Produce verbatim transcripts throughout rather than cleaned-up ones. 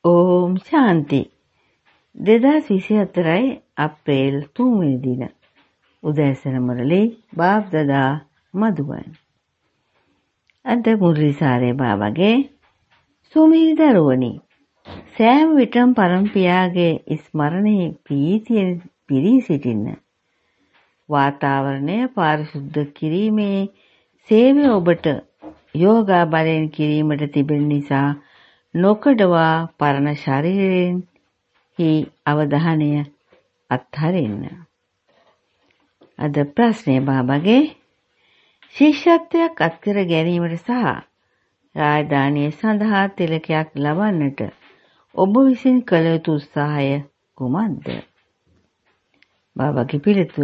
ඕම් ශාන්ති දෙදාස් විසිහතරයි අප්‍රේල් තුන්වෙනි දින උදෑසන මුරලි බාප්දදා මදුවන් අද මුරලිසාරේ බාවගේ සුමිරි දරුවනි සෑම විටම පරම්පියාගේ ස්මරණයේ ප්‍රීතියෙන් පිරී සිටින්න වාතාවරණය පාරිශුද්ධ කිරීමේ සේවය ඔබට යෝගා බලයෙන් කිරීමට තිබෙන නිසා නොකඩවා පරණ ශරීරයෙන් හි අවධානය අත්හරින්න. අද ප්‍රශ්නය බාබගේ ශිෂ්‍යත්වයක් අත්කර ගැනීමට සහ රාජධානිය සඳහා තිලකයක් ලබන්නට ඔබ විසින් කළ යුතු උත්සාහය කුමක්ද? බාබගේ පිළිතුර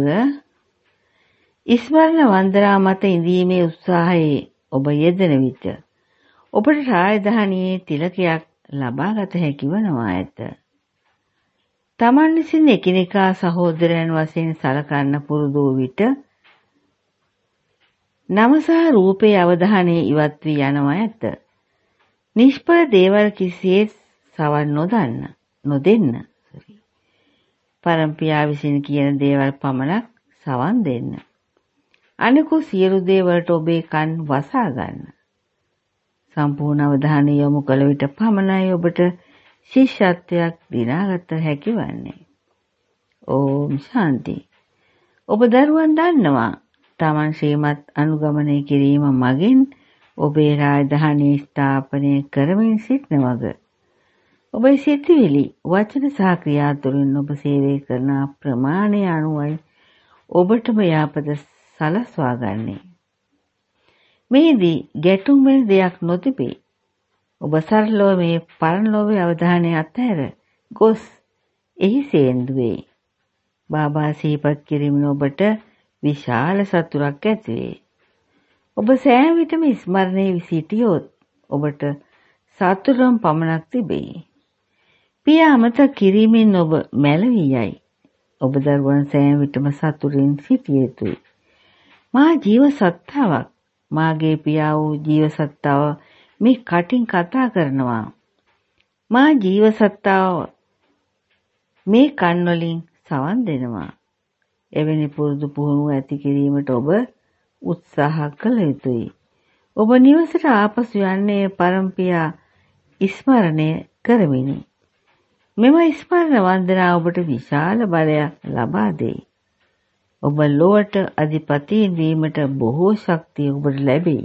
ස්මරණ වන්දනා මත ඉඳීමේ උත්සාහයේ ඔබ යෙදෙන විට ඔබට රාජධානියේ තිලකයක් ලබාගත හැකි වනවා ඇත. තමන් විසින් එකිනෙකා සහෝදරයන් වශයෙන් සලකන්න පුරුදු වූ විට නම සහ රූපයේ අවධානය ඉවත් වී යනවා ඇත. නිෂ්ඵල දේවල් කිසිසේත් සවන් නොදන්න නොදෙන්න. පරම්පියා විසින් කියන දේවල් පමණක් සවන් දෙන්න. අනිකුත් සියලු දේවල්ට ඔබේ කන් වසා ගන්න. සම්පූර්ණ අවධානය යොමු කළ විට පමණයි ඔබට ශිෂ්‍යත්වයක් දිනාගත හැකි වන්නේ. ඕම් ශාන්ති. ඔබ දරුවන් දන්නවා තමන් ශ්‍රීමත් අනුගමනය කිරීම මගින් ඔබේ රාජධානිය ස්ථාපනය කරමින් සිටින වග. ඔබේ සිතිවිලි වචන සහ ක්‍රියා තුළින් ඔබ සේවය කරන ප්‍රමාණය අනුවයි ඔබටම යාපත සලස්වා ගන්නේ. මේදී ගැටුම් වෙන දෙයක් නොතිබේ. ඔබ සරලව මේ පරණ ලෝභයේ අවධානය අත්හැර ගොස් එහි සේන්දුවේ. බාබා සිහිපත් කිරීමෙන් ඔබට විශාල සතුටක් ඇති වේ. ඔබ සෑම විටම ස්මරණයේ සිටියොත් ඔබට සතුටම පමණක් තිබේ. පිය අමතක කිරීමෙන් ඔබ මැලවී යයි. ඔබ දරුවන් සෑම විටම සතුටින් සිටිය යුතුයි. මා ජීව සත්තාවක්. මාගේ පියා වූ ජීව සත්තාව මේ කටින් කතා කරනවා. මා ජීව සත්තාව මේ කන් වලින් සවන් දෙනවා. එවැනි පුරුදු පුහුණුව ඇති කිරීමට ඔබ උත්සාහ කළ යුතුයි. ඔබ නිවසට ආපසු යන්නේ පරම්පියා ස්මරණය කරමිනි. මෙම ස්මරණ වන්දනා ඔබට විශාල බලයක් ලබා දෙයි. ඔබ ලොවට අධිපතීන් වීමට බොහෝ ශක්තිය ඔබට ලැබෙයි.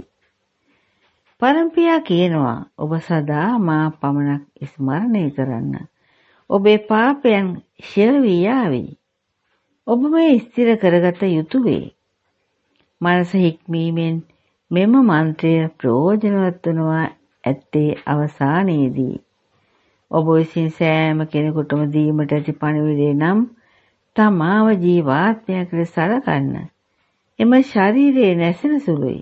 පරම්පියා කියනවා ඔබ සදා මා පමණක් ස්මරණය කරන්න. ඔබේ පාපයන් ක්ෂය වී යාවි. ඔබ මේ ස්ථිර කරගත යුතුය. මනස හික්මීමෙන් මෙම මන්ත්‍රය ප්‍රයෝජනවත් වනවා ඇත්තේ අවසානයේදී. ඔබ විසින් සෑම කෙනෙකුටම දීමට ඇති පණිවිඩය නම් තමාව ජීවාත්මයකට සලකන්න. එම ශරීරයේ නැසෙන සුළුයි.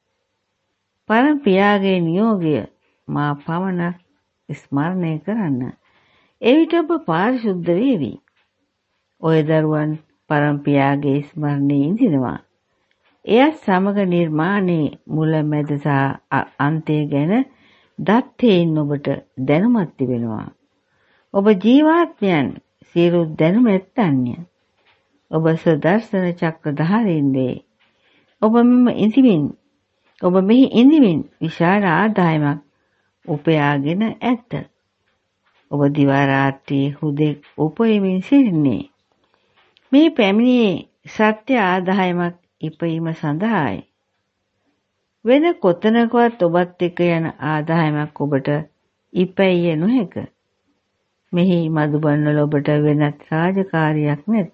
පරම්පියාගේ නියෝගය මා පමණක් ස්මරණය කරන්න. එවිට ඔබ පාරිශුද්ධ වේවි. ඔය දරුවන් පරම්පියාගේ ස්මරණයේ ඉඳිනවා. එයත් සමග නිර්මාණයේ මුල මැද සහ අන්තය ගැන දත්තේන් ඔබට දැනුමක් තිබෙනවා. ඔබ ජීවාත්මයන් සියලු දැනුම ඇත්තන්ය. ඔබ සදර්ශන චක්‍රධාරීන් වේ. ඔබ මෙම ඉඳිමින් ඔබ මෙහි ඉඳිමින් විශාල ආදායමක් උපයාගෙන ඇත. ඔබ දිවා රාත්‍රියේ හුදෙක් උපයමින් සිටින්නේ. මේ පැමිණියේ සත්‍ය ආදායමක් ඉපීම සඳහායි. වෙන කොතනකවත් ඔබත් එක්ක යන ආදායමක් ඔබට ඉපැයිය නොහැක. මෙහි මදුබන්වල ඔබට වෙනත් රාජකාරියක් නැත.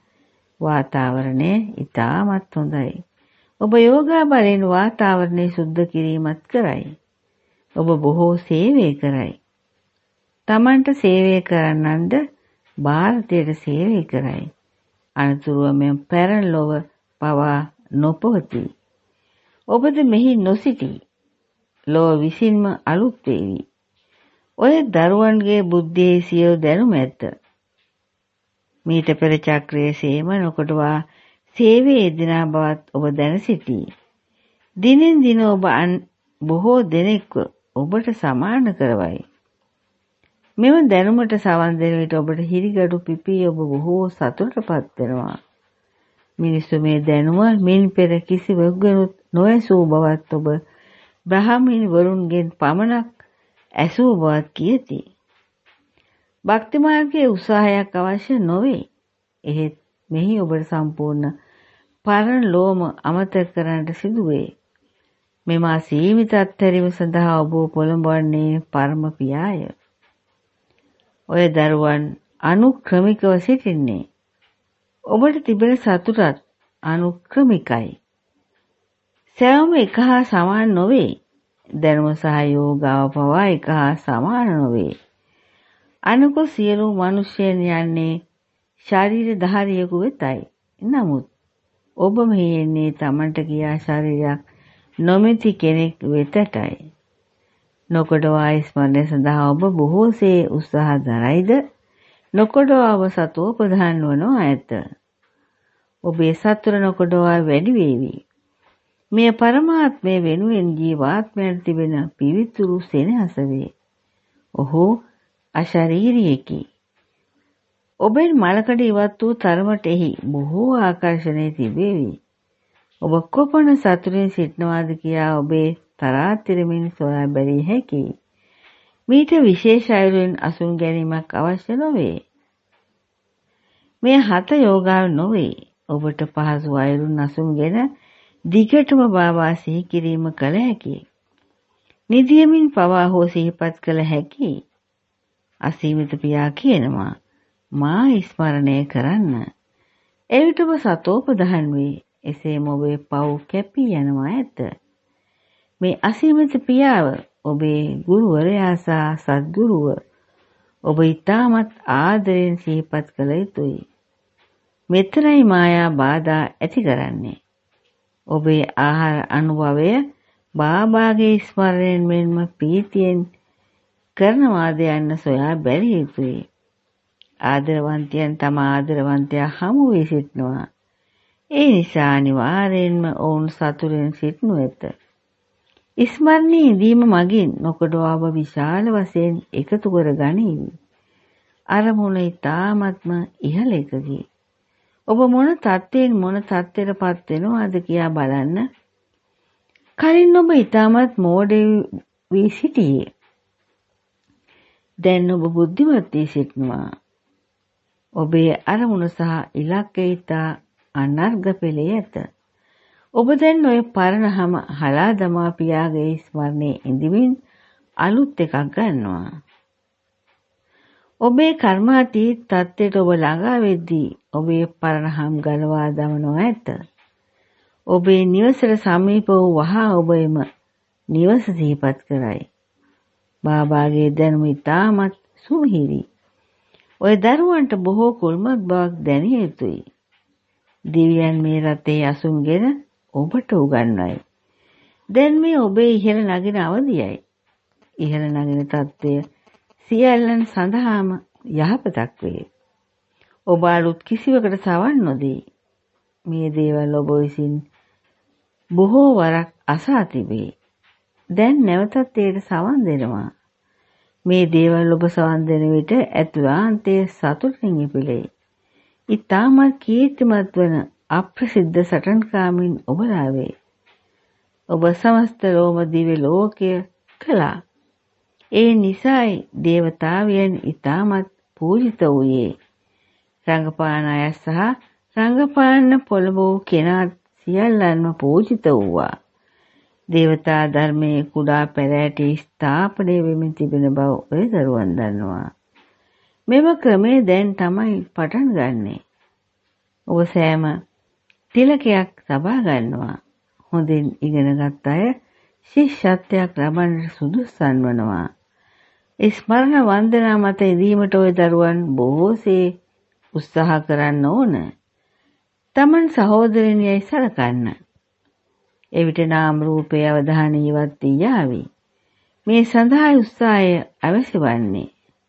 වාතාවරණය ඉතාමත් හොඳයි. ඔබ යෝගා බලයෙන් වාතාවරණය සුද්ධ කිරීමත් කරයි. ඔබ බොහෝ සේවය කරයි. තමන්ට සේවය කරන්නන්ද ಭಾರತයට සේවය කරයි. අනතුරුව මෙම පැරණ ලොව පවා නොපවතී. ඔබද මෙහි නොසිටී. ලොව විසින්ම අලුත් වේවි. ඔය දරුවන්ගේ බුද්ධියේ සියලු දැනුම ඇත. මීට පෙර චක්‍රයේ සේම නොකොටවා සේවයේ යෙදෙනා බවත් ඔබ දැන සිටී. දිනෙන් දින ඔබ බොහෝ දෙනෙක්ව ඔබට සමාන කරවයි. මෙම දැනුමට සවන් දෙන විට ඔබට හිරිගඩු පිපී ඔබ බොහෝ සතුටටපත් වෙනවා. මිනිස්සු මේ දැනුම මින් පෙර කිසිවෙකුගෙනුත් නොඇසූ බවත් ඔබ බ්‍රාහ්මණ වරුන්ගෙන් පමණක් ඇසූ බවත් කියති. භක්ති මාර්ගයේ උත්සාහයක් අවශ්‍ය නොවේ. එහෙත් මෙහි ඔබට සම්පූර්ණ පරණ ලෝම අමතක කරන්නට සිදුවේ. මෙම අසීමිත අත්හැරීම සඳහා ඔබ පොළඹවන්නේ පරම පියාය. ඔය දරුවන් අනුක්‍රමිකව සිටින්නේ. ඔබට තිබෙන සතුටත් අනුක්‍රමිකයි. සෑම එක හා සමාන නොවේ. ධර්ම සහ යෝගාව පවා එක හා සමාන නොවේ. අනුකූල සියලු මිනිසයන් යන්නේ ශරීරධාරියෙකු වෙතයි. නමුත් ඔබ මෙහි එන්නේ තමන්ට කියා ශරීරයක් නොමැති කෙනෙක් වෙතටයි. නොකොඩවා ස්මරණය සඳහා ඔබ බොහෝසේ උත්සාහ දරයිද? නොකොඩවා ඔබ සතෝපදාන වනවා ඇත. ඔබේ සතුර නොකොඩවා වැඩි වේවි. මේ පරමාත්මය වෙනුවෙන් ජීවාත්මයට තිබෙන පිවිතුරු සෙනෙහස වේ. ඔහු අශරීරියකි. ඔබෙන් මලකඩ ඉවත් වූ තරමට එහි බොහෝ ආකර්ෂණය තිබේවි. ඔබ කොපමණ සතුටින් සිටිනවාද කියා ඔබේ තරාතිරමින් සොයා බැලිය හැකියි. මීට විශේෂ අයුරින් අසුන් ගැනීමක් අවශ්‍ය නොවේ. මේ හත යෝගාව නොවේ. ඔබට පහසු අයුරින් අසුන්ගෙන දිගටම බාබා සිහි කිරීම කළ හැකියි. නිදියමින් පවා හෝ සිහිපත් කළ හැකියි. අසීමිත පියා කියනවා මා ස්මරණය කරන්න. එවිට ඔබ සතෝපදාන වේ. එසේම ඔබේ පව් කැපී යනවා ඇත. මේ අසීමිත පියාව ඔබේ ගුරුවරයා සහ සද්ගුරුව ඔබ ඉතාමත් ආදරයෙන් සිහිපත් කළ යුතුයි. මෙතරයි මායා බාධා ඇති කරන්නේ. ඔබේ ආහාර අනුභවය බාබාගේ ස්මරණයෙන් මෙන්ම ප්‍රීතියෙන් කරනවාද යන්න සොයා බැලිය යුතුයි. ආදරවන්තයන් තම ආදරවන්තයා හමු වී සිටිනවා. ඒ නිසා අනිවාර්යෙන්ම ඔවුන් සතුටෙන් සිටිනු ඇත. ස්මරණයේ ඉඳීම මගින් නොකොඩවා ඔබ විශාල වශයෙන් එකතු කර ගනීවි. අරමුණ ඉතාමත්ම ඉහළ එකකි. ඔබ මොන තත්ත්වයෙන් මොන තත්ත්වයටපත් වෙනවද කියා බලන්න. කලින් ඔබ ඉතාමත් මෝඩ වී සිටියේ. දැන් ඔබ බුද්ධිමත් වී සිටිනවා. ඔබේ අරමුණ සහ ඉලක්කය ඉතා අනර්ග පෙළේ ඇත. ඔබ දැන් ඔය පරණහම හලා දමා පියාගේ ස්මරණයේ ඉඳමින් අලුත් එකක් ගන්නවා. ඔබේ කර්මාතීත තත්ත්වයට ඔබ ළඟා වෙද්දී ඔබේ පරණහම් ගලවා දමනවා ඇත. ඔබේ නිවසට සමීප වූ වහා ඔබ එම නිවස සිහිපත් කරයි. බාබාගේ දැනුම ඉතාමත් සුමිහිරි. ඔය දරුවන්ට බොහෝ කුල්මත් බවක් දැනිය යුතුයි. දෙවියන් මේ රටේ අසුන්ගෙන ඔබට උගන්වයි. දැන් මේ ඔබේ ඉහළ නගින අවධියයි. ඉහළ නගින තත්ත්වය සියල්ලන් සඳහාම යහපතක් වේ. ඔබ අලුත් කිසිවකට සවන් නොදී. මේ දේවල් ඔබ විසින් බොහෝ වරක් අසා තිබේ. දැන් නැවතත් ඒට සවන් දෙනවා. මේ දේවල් ඔබ සවන් දෙන විට ඇතුළාන්තයේ සතුටින් ඉපිලේ. ඉතාමත් කීර්තිමත් වන අප්‍රසිද්ධ සටන්කාමින් ඔබලා වේ. ඔබ සමස්ත ලෝම දිව්‍ය ලෝකය කළා. ඒ නිසායි දේවතාවයන් ඉතාමත් පූජිත වූයේ. රංගපාන අය සහ රංගපාන්න පොළඹවූ කෙනා සියල්ලන්ම පූජිත වූවා. දේවතා ධර්මයේ කුඩා පැලෑටි ස්ථාපනය වෙමින් තිබෙන බව ඔය දරුවන් දන්නවා. මෙම ක්‍රමය දැන් තමයි පටන් ගන්නෙ. ඔබ සෑම තිලකයක් තබා ගන්නවා. හොඳින් ඉගෙනගත් අය ශිෂ්‍යත්වයක් ලබන්නට සුදුසුසන් වනවා. ස්මරණ වන්දනා මත ඉදීමට ඔය දරුවන් බොහෝසේ උත්සාහ කරන්න ඕන. තමන් සහෝදරනියයි සලකන්න. එවිට නාම රූපයේ අවධානය ඉවත් වී යාවි. මේ සඳහා උත්සාහය අවශ්‍ය වන්නේ.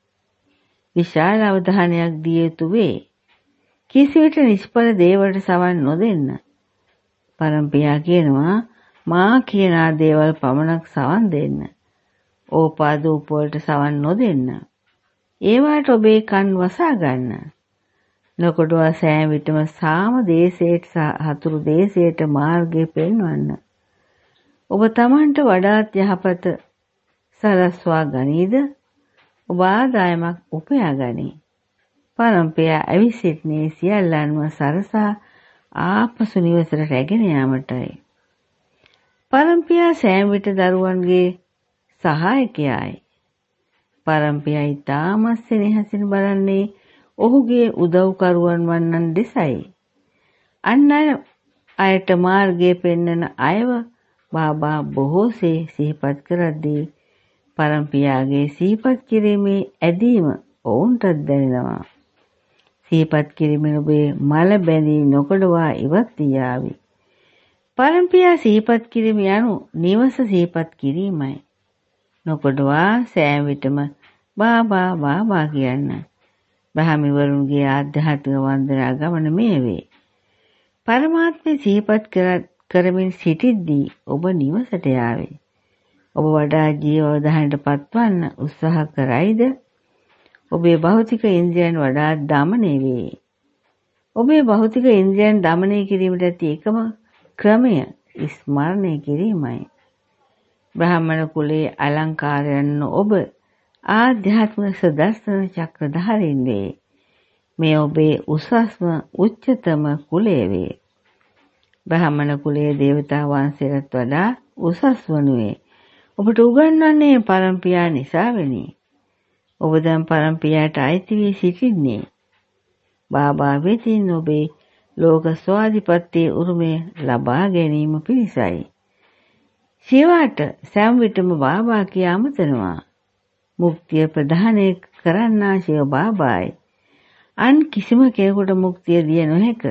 විශාල අවධානයක් දිය යුතු වේ. කිසිවිට නිෂ්ඵල දේවල්ට සවන් නොදෙන්න. පරම්පියා කියනවා මා කියන දේවල් පමණක් සවන් දෙන්න. ඕපාදූප වලට සවන් නොදෙන්න. ඒවාට ඔබේ කන් වසා ගන්න. නොකොඩවා සෑම විටම සාම දේශයට හතුරු දේශයට මාර්ගය පෙන්වන්න. ඔබ තමන්ට වඩාත් යහපත සලස්වා ගනීද? ඔබ ආදායමක් උපයා ගනී. පරම්පයා ඇවිසිටනේ සියල්ලන්ම සරසා ආපසු නිවසට රැගෙන යාමටයි. පරම්පයා සෑම විට දරුවන්ගේ සහායකයායි. පරම්පයා ඊටමත් සෙනෙහසින් බලන්නේ ඔහුගේ උදව්කරුවන් වන්නන් දෙසයි. අන් අයට මාර්ගය පෙන්වන අයව බාබා බොහෝසේ සිහිපත් කරද්දී පරම්පයාගේ සිහිපත් කිරීමේ ඇදීම ඔවුන්ටත් දැනෙනවා. සිහිපත් කිරීමෙන් ඔබේ මල බැඳී නොකඩවා ඉවත් යාවි. පරම්පයා සිහිපත් කිරීම යනු නිවස සිහිපත් කිරීමයි. නොකඩවා සෑම විටම බාබා බාබා කියන්න. බ්‍රහ්මවරුන්ගේ ආධ්‍යාත්මික වන්දනා ගමන මේ වේ. පරමාත්මය සිහිපත් කරමින් සිටිද්දී ඔබ නිවසට යාවේ. ඔබ වඩා ජීවවදහනට පත්වන්න උත්සාහ කරයිද? ඔබේ භෞතික ඉන්ද්‍රියන් වඩා දමනය වේ. ඔබේ භෞතික ඉන්ද්‍රියන් දමනය කිරීමට ඇති එකම ක්‍රමය ස්මරණය කිරීමයි. බ්‍රාහ්මණ කුලයේ අලංකාරයන් ඔබ ආධ්‍යාත්මික සදර්ශන චක්‍රධාරීන් වේ. මේ ඔබේ උසස්ම උච්චතම කුලය වේ. බ්‍රාහ්මණ කුලයේ දේවතා වංශයට වඩා උසස් වනුයේ ඔබට උගන්වන්නේ පරම්පරා නිසාවෙනි. ඔබ දැන් පරම්පරාට අයිති වී සිටින්නේ. බාබා වෙතින් ඔබේ ලෝක ස්වාධිපත්‍යයේ උරුමය ලබා ගැනීම පිණිසයි. ශිවාට සෑම විටම බාබා කිය අමතනවා. මුක්තිය ප්‍රදානය කරන්නා ශිව බාබායි. අන් කිසිම කෙනෙකුට මුක්තිය දිය නොහැක.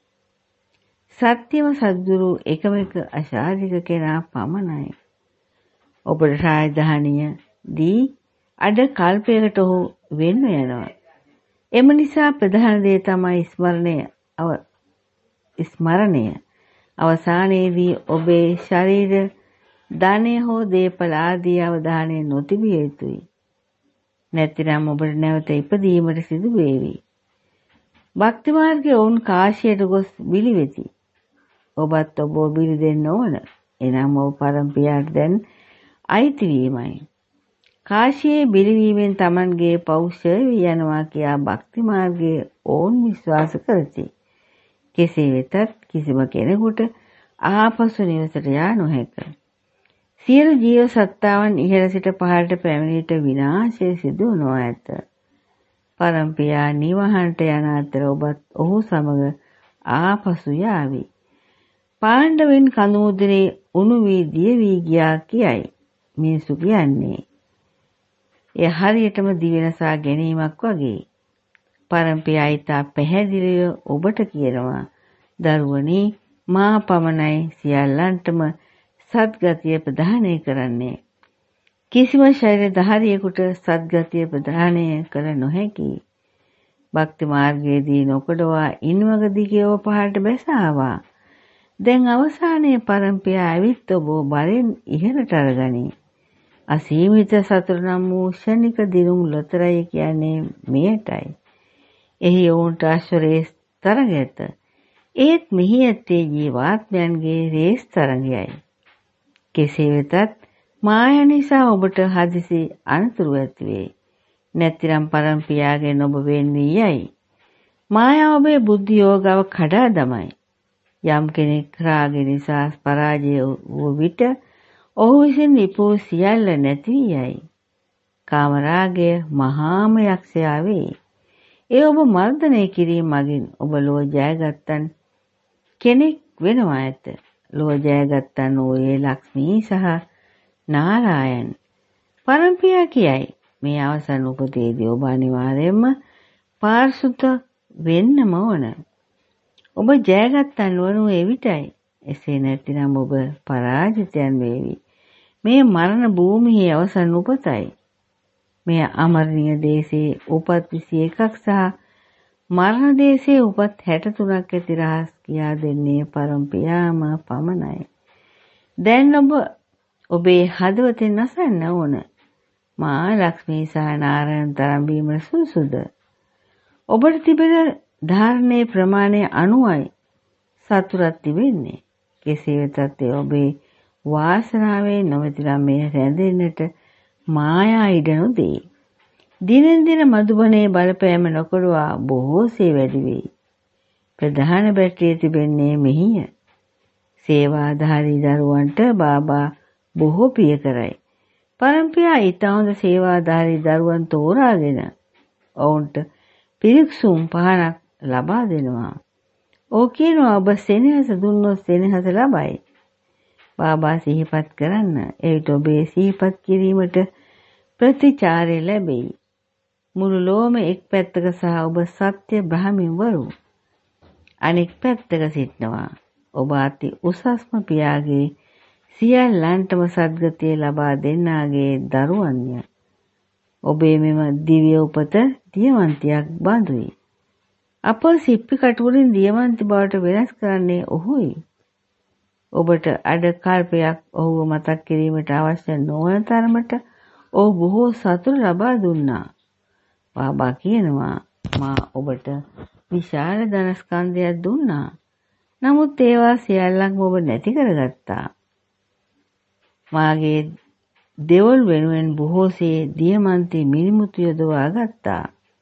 සත්‍යම සද්ගුරු එකම එක අශාරික කෙනා පමණයි. ඔබට රාජධානිය දී අද කල්පයකට ඔහු වෙන්න යනවා. එම නිසා ප්‍රධාන දේ තමයි ස්මරණය. අව ස්මරණය අවසානයේදී ඔබේ ශරීර ධනය හෝ දේපල ආදී අවධානය නොතිබිය යුතුයි. නැතිනම් ඔබට නැවත ඉපදීමට සිදු වේවි. භක්ති මාර්ගයේ ඔවුන් කාශියට ගොස් බිලිවෙති. ඔබත් ඔබ බිලි දෙන්න ඕන. එනම් ඔබ පරම්පරාට දැන් අයිති වීමයි. කාශියේ බිලිවීමෙන් Tamanගේ පෞෂය වී යනවා කියා භක්ති මාර්ගයේ ඔවුන් විශ්වාස කරති. කෙසේ වෙතත් කිසිම කෙනෙකුට ආපසු නිවසට යා නොහැක. සියලු ජීව සත්තාවන් ඉහළ සිට පහළට පැමිණීට විනාශය සිදු නොව ඇත. පරම්පරා නිවහනට යන අතර ඔබත් ඔහු සමග ආපසු යාවි. පාණ්ඩවෙන් කඳු මුදුනේ උණු වී දිය වී ගියා කියයි මිනිසු කියන්නේ. එය හරියටම දිවෙනසා ගැනීමක් වගේ. පරම්පරා ඊට පැහැදිලිව ඔබට කියනවා, දරුවනි මා පමණයි සියල්ලන්ටම සත්ගතිය ප්‍රදානය කරන්නේ. කිසිම ශරීරධාරියෙකුට සත්ගතිය ප්‍රදානය කළ නොහැකි. භක්ති මාර්ගයේදී නොකඩවා ඉන්වග දිගේ ඔබ පහළට බැස ආවා. දැන් අවසානයේ පරම්පරා ඇවිත් ඔබ බලෙන් ඉහළට අරගනී. අසීමිත සතුට නම් වූ ශනික දිනුම් ලොතරැයි කියන්නේ මෙයටයි. එහි ඔවුන්ට අශ්වරේස් තරග ඇත. ඒත් මෙහි ඇත්තේ ජීවාත්මයන්ගේ රේස් තරගයයි. කෙසේ වෙතත් මාය නිසා ඔබට හදිසි අනතුරු ඇති වේ. නැතිනම් පරම්පරාගෙන් ඔබ වෙන් වී යයි. මායාව ඔබේ බුද්ධි යෝගව කඩා දමයි. යම් කෙනෙක් රාගය නිසා පරාජය වූ විට ඔහු විසින් විපූ සියල්ල නැති වී යයි. කාමරාගය මහාම යක්ෂයා වේ. ඒ ඔබ මර්ධනය කිරීම මගින් ඔබ ලෝ ජයගත්තන් කෙනෙක් වෙනවා ඇත. ලෝ ජයගත්තන් වූයේ ලක්ෂ්මී සහ නාරායන්. පරම්පරා කියයි මේ අවසන් උපතේදී ඔබ අනිවාර්යයෙන්ම පාරිශුද්ධ වෙන්නම ඕන. ඔබ ජයගත්තන් වනු එවිටයි. එසේ නැතිනම් ඔබ පරාජිතයන් වේවි. මේ මරණ භූමියේ අවසන් උපතයි. මේ අමරණීය දේශයේ උපත් විසි එකක් සහ මරණ දේශයේ උපත් හැට තුනක් ඇති රහස් කියා දෙන්නේ පරම්පරාම පමණයි. දැන් ඔබ ඔබේ හදවතෙන් අසන්න ඕන. මා ලක්ෂ්මී සහ නාරායණ තරම් වීමට සුදුසුද? ඔබට තිබෙන ධාරණයේ ප්‍රමාණය අනුවයි සතුටක් තිබෙන්නේ. කෙසේ වෙතත් ඒ ඔබේ වාසනාවේ නොමැතිනම් මේ රැඳෙන්නට මායා ඉඩ නොදේ. දිනෙන් දින මధుබනේ බලපෑම නොකඩවා බොහෝසේ වැඩි වෙයි. ප්‍රධාන බැටරිය තිබෙන්නේ මෙහිය. සේවාධාරී දරුවන්ට බාබා බොහෝ ප්‍රිය කරයි. පරම්පියා ඊට හොඳ සේවාධාරී දරුවන් තෝරාගෙන ඔවුන්ට පිරික්සුම් පහනක් ලබා දෙනවා. ඕ කියනවා ඔබ සෙනෙහස දුන්නොත් සෙනෙහස ලබයි. බාබා සිහිපත් කරන්න. එවිට ඔබේ සිහිපත් කිරීමට ප්‍රතිචාරය ලැබෙයි. මුළු ලෝම එක් පැත්තක සහ ඔබ සත්‍ය බ්‍රහ්මින්වරු අනෙක් පැත්තක සිටනවා. ඔබ අති උසස්ම පියාගේ සියල්ලන්ටම සද්ගතිය ලබා දෙන්නාගේ දරුවන්ය. ඔබේ මෙම දිව්‍ය උපත දියමන්තියක් බඳුයි. අප සිප්පි කටුවලින් දියමන්ති බවට වෙනස් කරන්නේ ඔහුයි. ඔබට අඩ කල්පයක් ඔහුව මතක් කිරීමට අවශ්‍ය නොවන තරමට ඔහු බොහෝ සතුට ලබා දුන්නා. බාබා කියනවා මා ඔබට විශාල ධනස්කන්ධයක් දුන්නා. නමුත් ඒවා සියල්ලක්ම ඔබ නැති කරගත්තා. මාගේ දෙවොල් වෙනුවෙන් බොහෝසේ දියමන්ති මිනිමුතු යොදවා ගත්තා.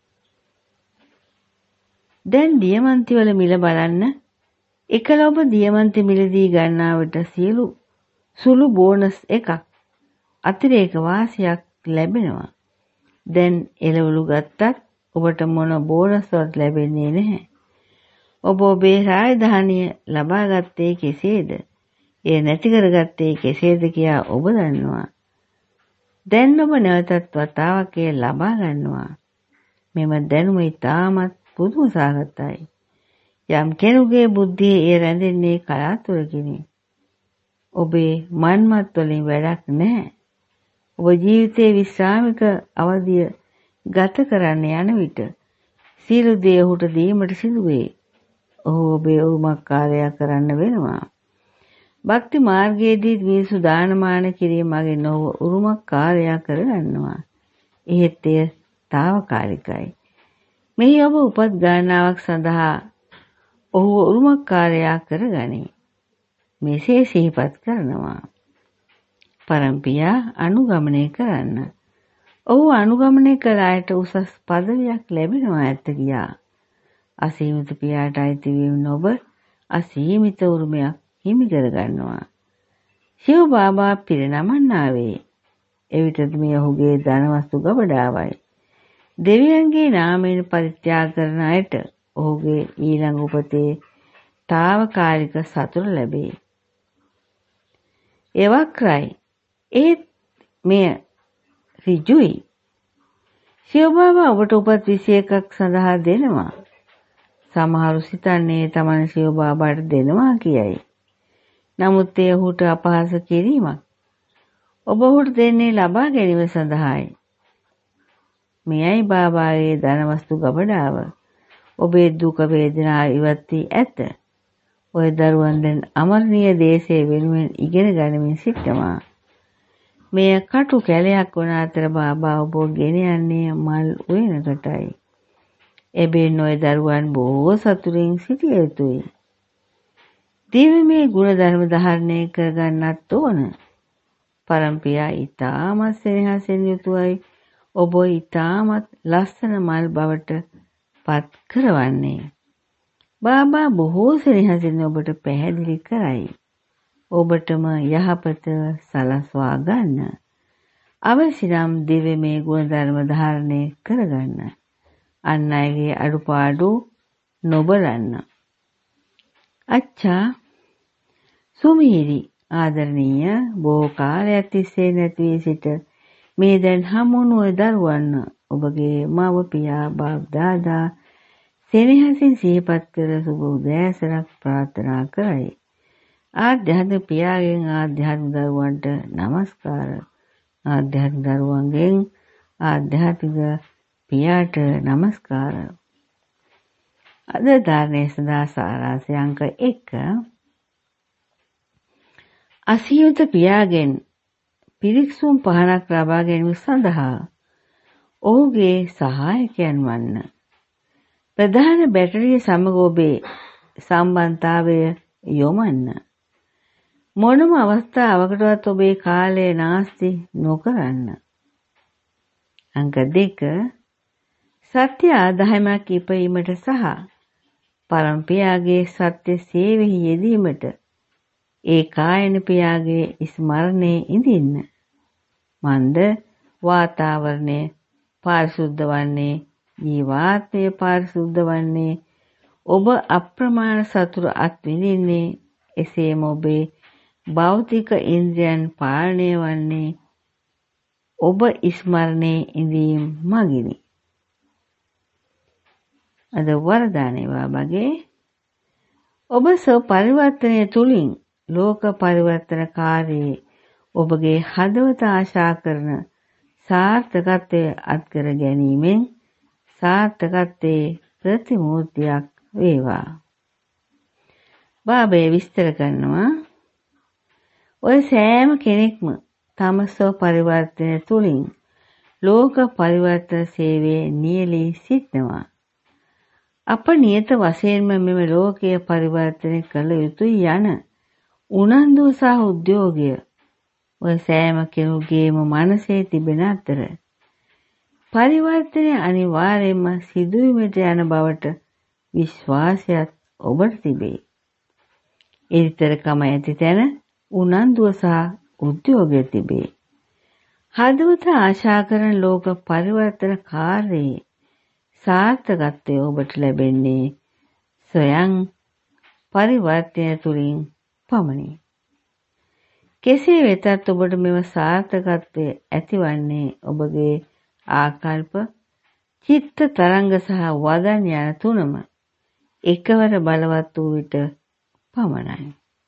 දැන් දියමන්ති වල මිල බලන්න. එකල ඔබ දියමන්ති මිලදී ගන්නා විට සියලු සුළු බෝනස් එකක් අතිරේක වාසියක් ලැබෙනවා. දැන් එළවලු ගත්තත් ඔබට මොන බෝනස්වත් ලැබෙන්නේ නැහැ. ඔබ ඔබේ රාජධානිය ලබා ගත්තේ කෙසේද? එය නැති කරගත්තේ කෙසේද කියා ඔබ දන්නවා. දැන් ඔබ නැවතත් වතාවක් එය ලබා ගන්නවා. මෙම දැනුම ඉතාමත් පුදුම සහගතයි. යම් කෙනෙකුගේ බුද්ධියේ එය රැඳෙන්නේ කලාතුරකිනි. ඔබේ මන්මත් වලින් වැඩක් නැහැ. ඔබ ජීවිතයේ විශ්‍රාමික අවධිය ගත කරන්න යන විට සියලු දේ ඔහුට දීමට සිදුවේ. ඔහු ඔබේ උරුමකාරයා කරන්න වෙනවා. භක්ති මාර්ගයේදී මිනිසු දානමාන කිරීමගෙන් ඔහු උරුමකාරයා කරගන්නවා. එහෙත් එය తాවකාලිකයි. මෙහි ඔබ උපත් ගණනාවක් සඳහා ඔහු උරුමකාරයා කරගනී. මෙසේ සිහිපත් කරනවා. පරම්පියා අනුගමනය කරන්න. ඔහු අනුගමනය කළ අයට උසස් පදවියක් ලැබෙනවා ඇත්ත කියා. අසීමිත පියාට අයිතිවීම නොබ අසීමිත උරුමයක් හිමි කරගන්නවා. ශිව බාබා පිරිනමන්නාවේ. එවිටද මේ ඔහුගේ ධනවස්තු ගබඩාවයි. දෙවියන්ගේ නාමයෙන් පරිත්‍යාග කරන අයට ඔහුගේ ඊළඟ උපතේ తాවකාලික සතුට ලැබේ. එවක්රයි. ඒත් මෙය ඍජුයි. ශිව බාබා ඔබට උපත් විසි එකක් සඳහා දෙනවා. සමහරු සිතන්නේ තමන් ශිව බාබාට දෙනවා කියයි. නමුත් එය ඔහුට අපහාස කිරීමක්. ඔබ ඔහුට දෙන්නේ ලබා ගැනීම සඳහායි. මෙයයි බාබාගේ ධනවස්තු ගබඩාව. ඔබේ දුක වේදනා ඉවත් වී ඇත. ඔය දරුවන් දැන් අමරණීය දේශයේ වෙනුවෙන් ඉගෙන ගනිමින් සිටනවා. මෙය කටු කැලයක් වන අතර බාබා ඔබ ගෙන යන්නේ මල් උයනකටයි. එබැවින් ඔය දරුවන් බොහෝ සතුටින් සිටිය යුතුයි. දිව්‍යමය ගුණ ධර්ම ධාරණය කරගන්නත් ඕන. පරම්පියා ඊටමත් සෙනෙහසෙන් යුතුවයි ඔබ ඊටමත් ලස්සන මල් බවට පත් කරවන්නේ. බාබා බොහෝ සෙනෙහසින් ඔබට පැහැදිලි කරයි. ඔබටම යහපත සලස්වා ගන්න. අවශ්‍ය නම් දිව්‍යමය ගුණ ධර්ම ධාරණය කරගන්න. අන් අයගේ අඩුපාඩු නොබලන්න. අච්චා සුමීරි ආදරණීය බොහෝ කාලයක් තිස්සේ නැති වී සිට මේ දැන් හමුණු ඔය දරුවන් ඔබගේ මව පියා බාප් දාදා සෙනෙහසින් සිහිපත් කර සුබ උදෑසනක් ප්‍රාර්ථනා කරයි. ආධ්‍යාත්මික පියාගෙන් ආධ්‍යාත්මික දරුවන්ට নমස්කාර. ආධ්‍යාත්මික දරුවන්ගෙන් ආධ්‍යාත්මික පියාට নমස්කාර. අද ධර්මයේ සඳහා සාරාංශය අංක එක. අසීමිත පියාගෙන් පිරික්සුම් පහනක් ලබා ගැනීම සඳහා ඔහුගේ සහායකයන් වන්න. ප්‍රධාන බැටරිය සමග ඔබේ සම්බන්ධතාවය යොමන්න. මොනම අවස්ථාවකටවත් ඔබේ කාලය නාස්ති නොකරන්න. අංක දෙක සත්‍ය ආදායමක් ඉපීමට සහ පරම පියාගේ සත්‍ය සේවයෙහි යෙදීමට ඒ කායන පියාගේ ස්මරණයේ ඉඳින්න. මන්ද වාතාවරණය පාරිශුද්ධ වන්නේ, ජීවාත්මය පාරිශුද්ධ වන්නේ, ඔබ අප්‍රමාණ සතුට අත්විඳින්නේ, එසේම ඔබේ භෞතික ඉන්ද්‍රියන් පාලනය වන්නේ ඔබ ස්මරණයේ ඉඳීම මගිනි. අද වරදානේවා බගේ ඔබ ස්ව පරිවර්තනය තුලින් ලෝක පරිවර්තනකාරී ඔබගේ හදවත ආශා කරන සාර්ථකත්වය අත්කර ගැනීමෙන් සාර්ථකත්වයේ ප්‍රතිමූර්තියක් වේවා. බාබේ විස්තර කරනවා ඔය සෑම කෙනෙක්ම තම ස්ව පරිවර්තනය තුලින් ලෝක පරිවර්තන සේවයේ නියැලී සිටිනවා. අප නියත වශයෙන්ම මෙම ලෝකීය පරිවර්තනය කළ යුතුයි යන උනන්දුව සහ උද්‍යෝගය ඔය සෑම කෙනෙකුගේම මනසේ තිබෙන අතර පරිවර්තනය අනිවාර්යයෙන්ම සිදුවීමට යන බවට විශ්වාසයත් ඔබට තිබේ. එවිතරකම ඇති තැන උනන්දුව සහ උද්‍යෝගය තිබේ. හදවත ආශා කරන ලෝක පරිවර්තන කාර්යයේ සාර්ථකත්වය ඔබට ලැබෙන්නේ ස්වයං පරිවර්තනය තුළින් පමණි. කෙසේ වෙතත් ඔබට මෙම සාර්ථකත්වය ඇතිවන්නේ ඔබගේ ආකල්ප, චිත්ත තරංග සහ වදන් යන තුනම එකවර බලවත් වූ විට පමණයි.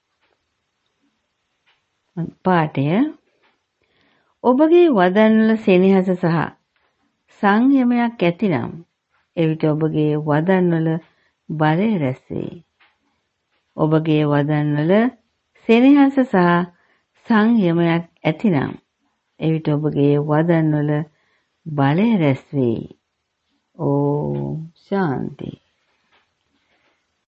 පාඨය ඔබගේ වදන්වල සෙනෙහස සහ සංයමයක් ඇතිනම් එවිට ඔබගේ වදන්වල බලය රැස් වේ. ඔබගේ වදන්වල සෙනෙහස සහ සංයමයක් ඇතිනම් එවිට ඔබගේ වදන්වල බලය රැස් වේ. ඕම් ශාන්ති.